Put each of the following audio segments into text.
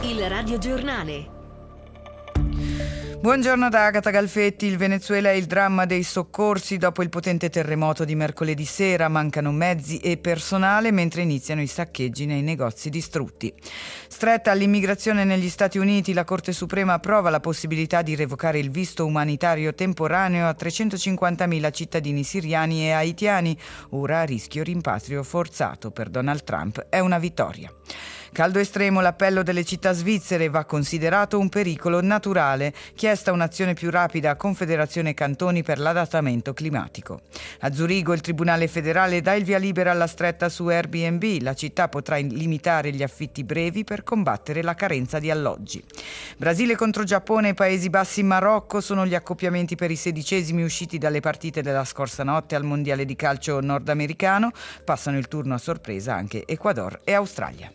Il radiogiornale. Buongiorno da Agata Galfetti. Il Venezuela è il dramma dei soccorsi dopo il potente terremoto di mercoledì sera. Mancano mezzi e personale mentre iniziano i saccheggi nei negozi distrutti. Stretta all'immigrazione negli Stati Uniti, la Corte Suprema approva la possibilità di revocare il visto umanitario temporaneo a 350.000 cittadini siriani e haitiani, ora a rischio rimpatrio forzato. Per Donald Trump è una vittoria. Caldo estremo, l'appello delle città svizzere va considerato un pericolo naturale. Chiesta un'azione più rapida a Confederazione Cantoni per l'adattamento climatico. A Zurigo il Tribunale federale dà il via libera alla stretta su Airbnb. La città potrà limitare gli affitti brevi per combattere la carenza di alloggi. Brasile contro Giappone e Paesi Bassi in Marocco sono gli accoppiamenti per i 16esimi usciti dalle partite della scorsa notte al Mondiale di calcio nordamericano. Passano il turno a sorpresa anche Ecuador e Australia.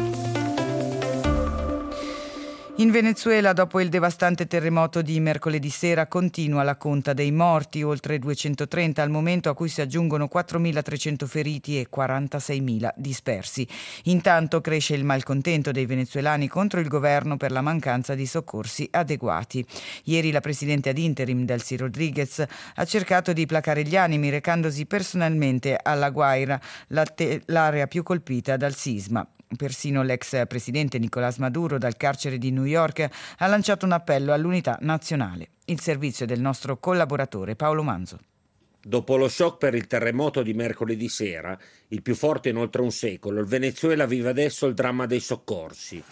In Venezuela, dopo il devastante terremoto di mercoledì sera, continua la conta dei morti, oltre 230 al momento, a cui si aggiungono 4.300 feriti e 46.000 dispersi. Intanto cresce il malcontento dei venezuelani contro il governo per la mancanza di soccorsi adeguati. Ieri la presidente ad interim Delcy Rodriguez ha cercato di placare gli animi recandosi personalmente alla Guaira, l'area più colpita dal sisma. Persino l'ex presidente Nicolás Maduro dal carcere di New York ha lanciato un appello all'unità nazionale. Il servizio del nostro collaboratore Paolo Manzo. Dopo lo shock per il terremoto di mercoledì sera, il più forte in oltre un secolo, il Venezuela vive adesso il dramma dei soccorsi.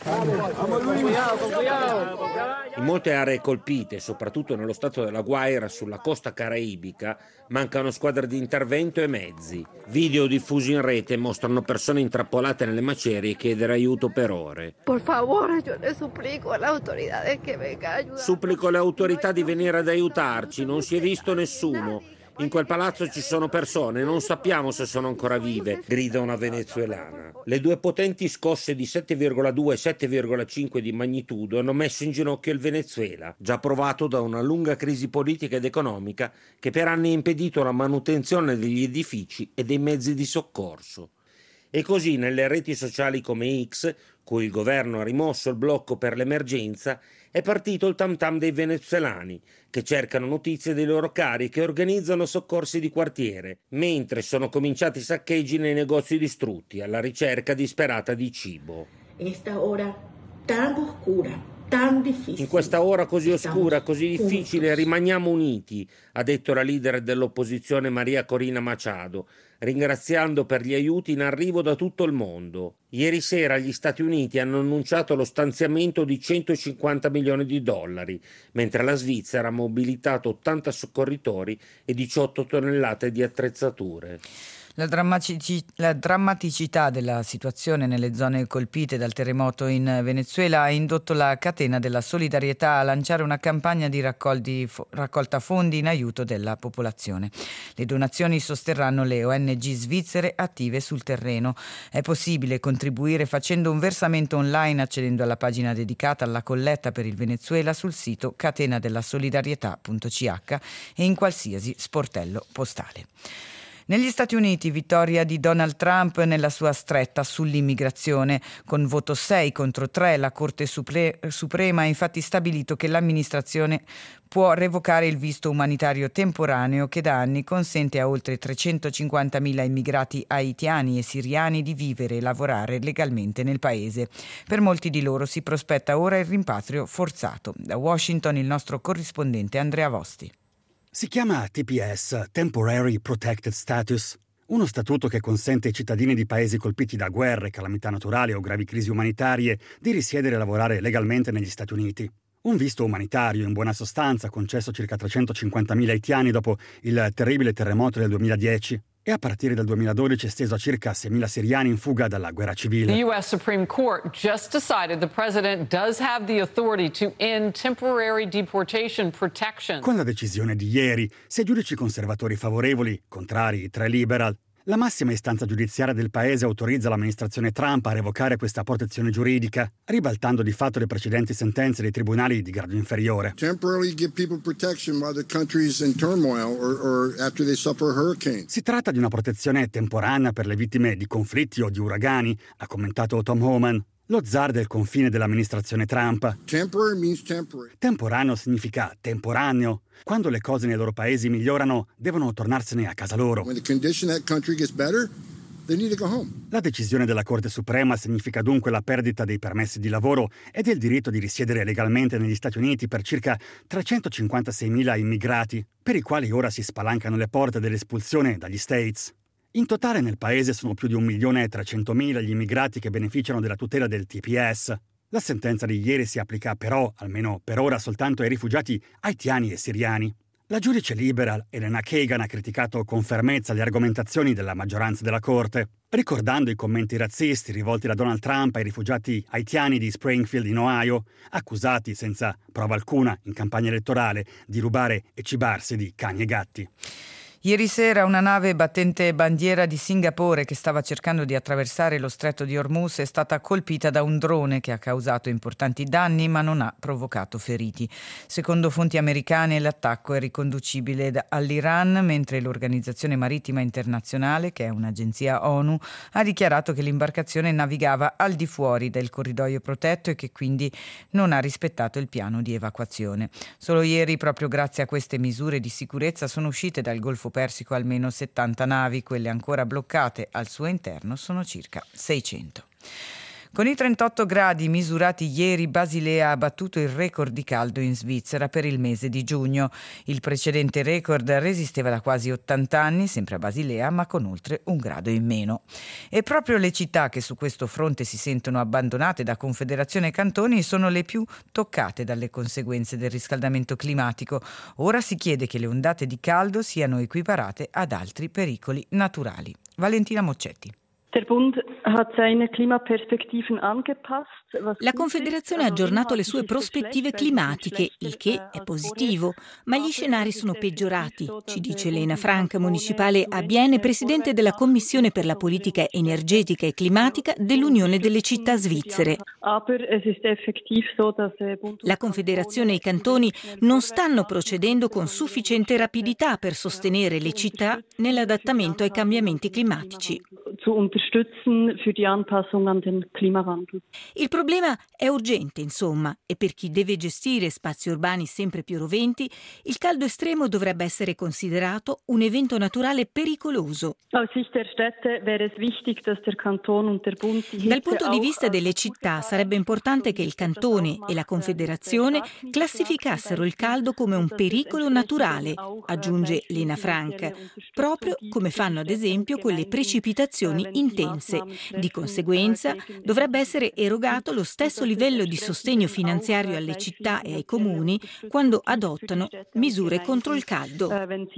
In molte aree colpite, soprattutto nello stato della Guaira, sulla costa caraibica, mancano squadre di intervento e mezzi. Video diffusi in rete mostrano persone intrappolate nelle macerie chiedere aiuto per ore. Por favore, io le supplico alle autorità che venga a aiutare. Supplico alle autorità di venire ad aiutarci, non si è visto nessuno. In quel palazzo ci sono persone, non sappiamo se sono ancora vive, grida una venezuelana. Le due potenti scosse di 7,2 e 7,5 di magnitudo hanno messo in ginocchio il Venezuela, già provato da una lunga crisi politica ed economica che per anni ha impedito la manutenzione degli edifici e dei mezzi di soccorso. E così nelle reti sociali come X, cui il governo ha rimosso il blocco per l'emergenza, è partito il tam tam dei venezuelani, che cercano notizie dei loro cari e che organizzano soccorsi di quartiere, mentre sono cominciati i saccheggi nei negozi distrutti, alla ricerca disperata di cibo. Esta ora tan oscura, tan difficile. In questa ora così oscura, così difficile, rimaniamo uniti, ha detto la leader dell'opposizione Maria Corina Machado, ringraziando per gli aiuti in arrivo da tutto il mondo. Ieri sera gli Stati Uniti hanno annunciato lo stanziamento di 150 milioni di dollari, mentre la Svizzera ha mobilitato 80 soccorritori e 18 tonnellate di attrezzature. La drammaticità della situazione nelle zone colpite dal terremoto in Venezuela ha indotto la catena della solidarietà a lanciare una campagna di raccolta fondi in aiuto della popolazione. Le donazioni sosterranno le ONG svizzere attive sul terreno. È possibile contribuire facendo un versamento online accedendo alla pagina dedicata alla colletta per il Venezuela sul sito catenadellasolidarietà.ch e in qualsiasi sportello postale. Negli Stati Uniti, vittoria di Donald Trump nella sua stretta sull'immigrazione. Con voto 6 contro 3, la Corte Suprema ha infatti stabilito che l'amministrazione può revocare il visto umanitario temporaneo che da anni consente a oltre 350.000 immigrati haitiani e siriani di vivere e lavorare legalmente nel paese. Per molti di loro si prospetta ora il rimpatrio forzato. Da Washington il nostro corrispondente Andrea Vosti. Si chiama TPS, Temporary Protected Status, uno statuto che consente ai cittadini di paesi colpiti da guerre, calamità naturali o gravi crisi umanitarie di risiedere e lavorare legalmente negli Stati Uniti. Un visto umanitario, in buona sostanza, concesso a circa 350.000 haitiani dopo il terribile terremoto del 2010 e a partire dal 2012 esteso a circa 6.000 siriani in fuga dalla guerra civile. The U.S. Supreme Court just decided the president does have the authority to end temporary deportation protection. Con la decisione di ieri, sia giudici conservatori favorevoli, contrari, 3 liberal, la massima istanza giudiziaria del paese autorizza l'amministrazione Trump a revocare questa protezione giuridica, ribaltando di fatto le precedenti sentenze dei tribunali di grado inferiore. Temporarily give people protection while the country's in turmoil or after they suffer a hurricane. Si tratta di una protezione temporanea per le vittime di conflitti o di uragani, ha commentato Tom Homan, lo zar del confine dell'amministrazione Trump. Temporary means temporary. Temporaneo significa temporaneo. Quando le cose nei loro paesi migliorano, devono tornarsene a casa loro. When the condition in that country gets better, they need to go home. La decisione della Corte Suprema significa dunque la perdita dei permessi di lavoro e del diritto di risiedere legalmente negli Stati Uniti per circa 356.000 immigrati, per i quali ora si spalancano le porte dell'espulsione dagli States. In totale nel paese sono più di 1.300.000 gli immigrati che beneficiano della tutela del TPS. La sentenza di ieri si applica però, almeno per ora, soltanto ai rifugiati haitiani e siriani. La giudice liberal Elena Kagan ha criticato con fermezza le argomentazioni della maggioranza della Corte, ricordando i commenti razzisti rivolti da Donald Trump ai rifugiati haitiani di Springfield in Ohio, accusati senza prova alcuna in campagna elettorale di rubare e cibarsi di cani e gatti. Ieri sera una nave battente bandiera di Singapore che stava cercando di attraversare lo stretto di Hormuz è stata colpita da un drone che ha causato importanti danni ma non ha provocato feriti. Secondo fonti americane l'attacco è riconducibile all'Iran, mentre l'Organizzazione Marittima Internazionale, che è un'agenzia ONU, ha dichiarato che l'imbarcazione navigava al di fuori del corridoio protetto e che quindi non ha rispettato il piano di evacuazione. Solo ieri, proprio grazie a queste misure di sicurezza, sono uscite dal Golfo Persico almeno 70 navi, quelle ancora bloccate al suo interno sono circa 600. Con i 38 gradi misurati ieri, Basilea ha battuto il record di caldo in Svizzera per il mese di giugno. Il precedente record resisteva da quasi 80 anni, sempre a Basilea, ma con oltre 1 grado in meno. E proprio le città che su questo fronte si sentono abbandonate da Confederazione e Cantoni sono le più toccate dalle conseguenze del riscaldamento climatico. Ora si chiede che le ondate di caldo siano equiparate ad altri pericoli naturali. Valentina Moccetti. La Confederazione ha aggiornato le sue prospettive climatiche, il che è positivo, ma gli scenari sono peggiorati, ci dice Lena Frank, municipale a Bienne, presidente della Commissione per la politica energetica e climatica dell'Unione delle città svizzere. La Confederazione e i cantoni non stanno procedendo con sufficiente rapidità per sostenere le città nell'adattamento ai cambiamenti climatici. Il problema è urgente, insomma, e per chi deve gestire spazi urbani sempre più roventi, il caldo estremo dovrebbe essere considerato un evento naturale pericoloso. Dal punto di vista delle città sarebbe importante che il cantone e la Confederazione classificassero il caldo come un pericolo naturale, aggiunge Lena Frank, proprio come fanno ad esempio con le precipitazioni intense. Di conseguenza dovrebbe essere erogato lo stesso livello di sostegno finanziario alle città e ai comuni quando adottano misure contro il caldo.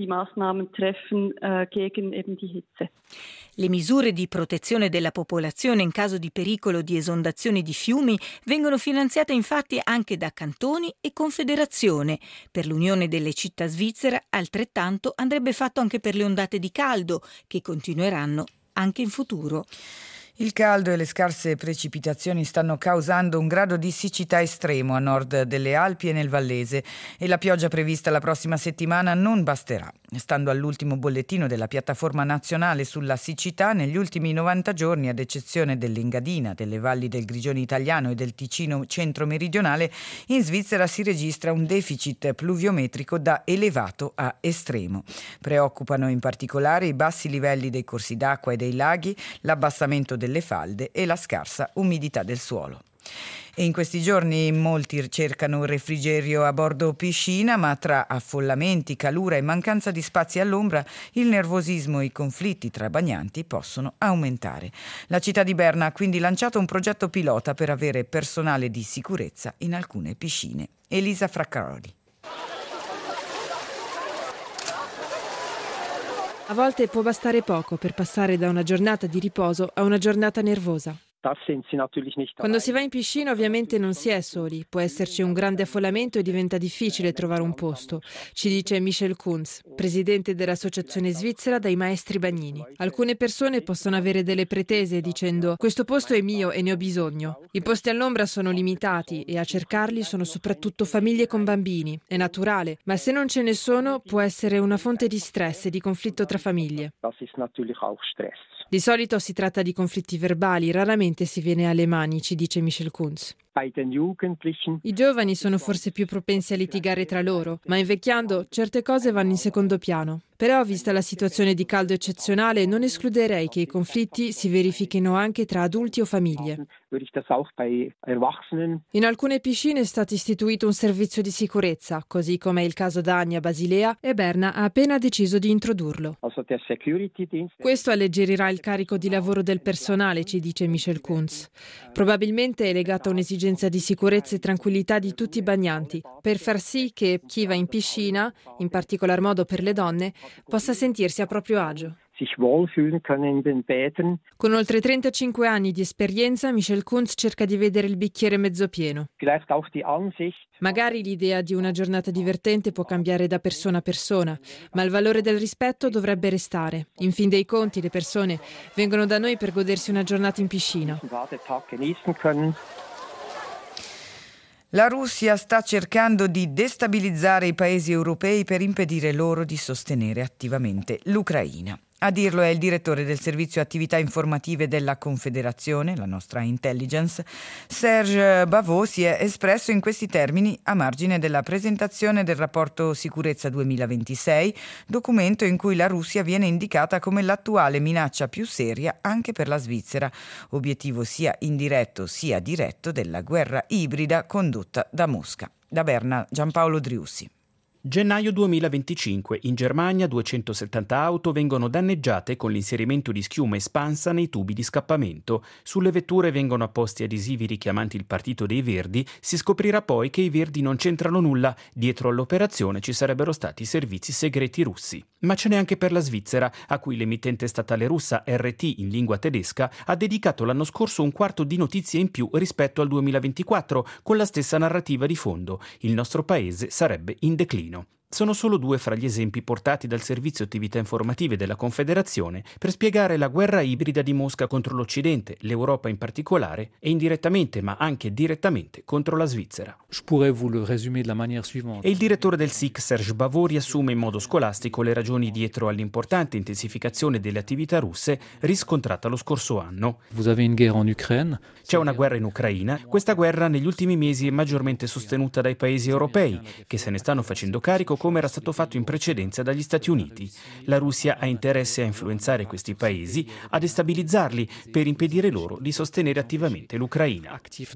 Le misure di protezione della popolazione in caso di pericolo di esondazioni di fiumi vengono finanziate infatti anche da cantoni e confederazione. Per l'Unione delle città svizzera altrettanto andrebbe fatto anche per le ondate di caldo che continueranno anche in futuro. Il caldo e le scarse precipitazioni stanno causando un grado di siccità estremo a nord delle Alpi e nel Vallese e la pioggia prevista la prossima settimana non basterà. Stando all'ultimo bollettino della piattaforma nazionale sulla siccità, negli ultimi 90 giorni, ad eccezione dell'Engadina, delle valli del Grigione italiano e del Ticino centro-meridionale, in Svizzera si registra un deficit pluviometrico da elevato a estremo. Preoccupano in particolare i bassi livelli dei corsi d'acqua e dei laghi, l'abbassamento delle falde e la scarsa umidità del suolo. E in questi giorni molti cercano un refrigerio a bordo piscina, ma tra affollamenti, calura e mancanza di spazi all'ombra, il nervosismo e i conflitti tra bagnanti possono aumentare. La città di Berna ha quindi lanciato un progetto pilota per avere personale di sicurezza in alcune piscine. Elisa Fraccaroli. A volte può bastare poco per passare da una giornata di riposo a una giornata nervosa. Quando si va in piscina ovviamente non si è soli, può esserci un grande affollamento e diventa difficile trovare un posto, ci dice Michel Kunz, presidente dell'Associazione Svizzera dei Maestri Bagnini. Alcune persone possono avere delle pretese dicendo «questo posto è mio e ne ho bisogno». I posti all'ombra sono limitati e a cercarli sono soprattutto famiglie con bambini, è naturale, ma se non ce ne sono può essere una fonte di stress e di conflitto tra famiglie. Di solito si tratta di conflitti verbali, raramente si viene alle mani, ci dice Michel Kunz. I giovani sono forse più propensi a litigare tra loro, ma invecchiando certe cose vanno in secondo piano. Però, vista la situazione di caldo eccezionale, non escluderei che i conflitti si verifichino anche tra adulti o famiglie. In alcune piscine è stato istituito un servizio di sicurezza, così come è il caso da anni a Basilea, e Berna ha appena deciso di introdurlo. Questo alleggerirà il carico di lavoro del personale, ci dice Michel Kunz. Probabilmente è legato a un'esigenza di sicurezza e tranquillità di tutti i bagnanti, per far sì che chi va in piscina, in particolar modo per le donne, possa sentirsi a proprio agio. Con oltre 35 anni di esperienza, Michel Kunz cerca di vedere il bicchiere mezzo pieno. Magari l'idea di una giornata divertente può cambiare da persona a persona, ma il valore del rispetto dovrebbe restare. In fin dei conti, le persone vengono da noi per godersi una giornata in piscina. La Russia sta cercando di destabilizzare i paesi europei per impedire loro di sostenere attivamente l'Ucraina. A dirlo è il direttore del Servizio Attività Informative della Confederazione, la nostra intelligence. Serge Bavot si è espresso in questi termini a margine della presentazione del rapporto Sicurezza 2026, documento in cui la Russia viene indicata come l'attuale minaccia più seria anche per la Svizzera, obiettivo sia indiretto sia diretto della guerra ibrida condotta da Mosca. Da Berna, Giampaolo Driussi. Gennaio 2025. In Germania 270 auto vengono danneggiate con l'inserimento di schiuma espansa nei tubi di scappamento. Sulle vetture vengono apposti adesivi richiamanti il partito dei Verdi. Si scoprirà poi che i Verdi non c'entrano nulla. Dietro all'operazione ci sarebbero stati servizi segreti russi. Ma ce n'è anche per la Svizzera, a cui l'emittente statale russa RT in lingua tedesca ha dedicato l'anno scorso un quarto di notizie in più rispetto al 2024, con la stessa narrativa di fondo. Il nostro paese sarebbe in declino. Sono solo due fra gli esempi portati dal Servizio Attività Informative della Confederazione per spiegare la guerra ibrida di Mosca contro l'Occidente, l'Europa in particolare, e indirettamente ma anche direttamente contro la Svizzera. E il direttore del SIC, Serge Bavot, riassume in modo scolastico le ragioni dietro all'importante intensificazione delle attività russe riscontrata lo scorso anno. C'è una guerra in Ucraina. Questa guerra negli ultimi mesi è maggiormente sostenuta dai paesi europei, che se ne stanno facendo carico come era stato fatto in precedenza dagli Stati Uniti. La Russia ha interesse a influenzare questi paesi, a destabilizzarli per impedire loro di sostenere attivamente l'Ucraina.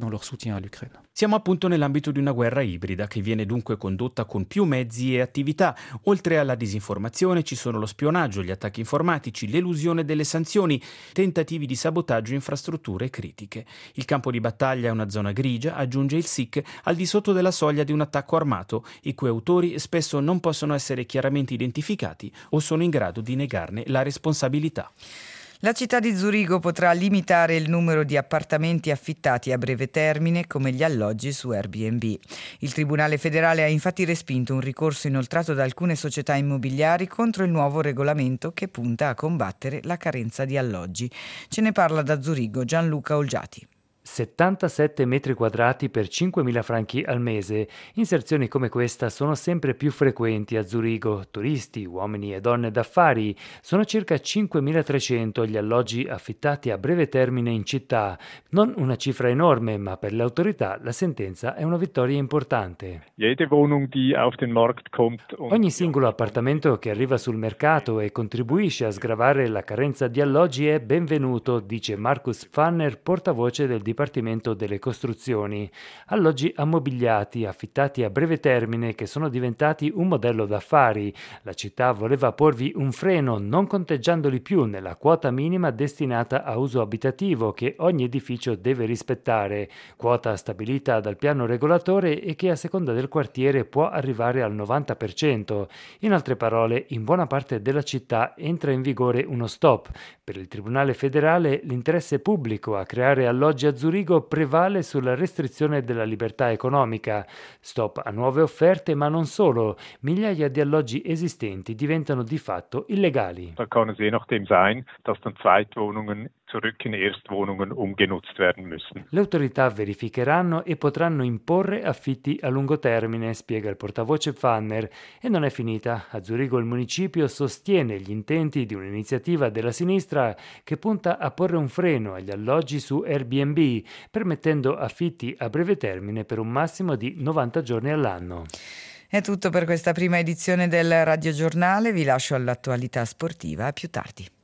Siamo appunto nell'ambito di una guerra ibrida che viene dunque condotta con più mezzi e attività. Oltre alla disinformazione ci sono lo spionaggio, gli attacchi informatici, l'elusione delle sanzioni, tentativi di sabotaggio infrastrutture critiche. Il campo di battaglia è una zona grigia, aggiunge il SIC, al di sotto della soglia di un attacco armato, i cui autori spesso non possono essere chiaramente identificati o sono in grado di negarne la responsabilità. La città di Zurigo potrà limitare il numero di appartamenti affittati a breve termine come gli alloggi su Airbnb. Il Tribunale federale ha infatti respinto un ricorso inoltrato da alcune società immobiliari contro il nuovo regolamento che punta a combattere la carenza di alloggi. Ce ne parla da Zurigo Gianluca Olgiati. 77 metri quadrati per 5.000 franchi al mese. Inserzioni come questa sono sempre più frequenti a Zurigo. Turisti, uomini e donne d'affari. Sono circa 5.300 gli alloggi affittati a breve termine in città. Non una cifra enorme, ma per le autorità la sentenza è una vittoria importante. Ogni singolo appartamento che arriva sul mercato e contribuisce a sgravare la carenza di alloggi è benvenuto, dice Markus Pfanner, portavoce del Dipartimento delle Costruzioni. Alloggi ammobiliati, affittati a breve termine, che sono diventati un modello d'affari. La città voleva porvi un freno, non conteggiandoli più nella quota minima destinata a uso abitativo che ogni edificio deve rispettare, quota stabilita dal piano regolatore e che a seconda del quartiere può arrivare al 90%. In altre parole, in buona parte della città entra in vigore uno stop. Per il Tribunale federale l'interesse pubblico a creare alloggi a Zurigo prevale sulla restrizione della libertà economica. Stop a nuove offerte, ma non solo. Migliaia di alloggi esistenti diventano di fatto illegali. zurück in Erstwohnungen umgenutzt werden müssen. Le autorità verificheranno e potranno imporre affitti a lungo termine, spiega il portavoce Pfanner. E non è finita. A Zurigo il municipio sostiene gli intenti di un'iniziativa della sinistra che punta a porre un freno agli alloggi su Airbnb, permettendo affitti a breve termine per un massimo di 90 giorni all'anno. È tutto per questa prima edizione del radiogiornale, vi lascio all'attualità sportiva, a più tardi.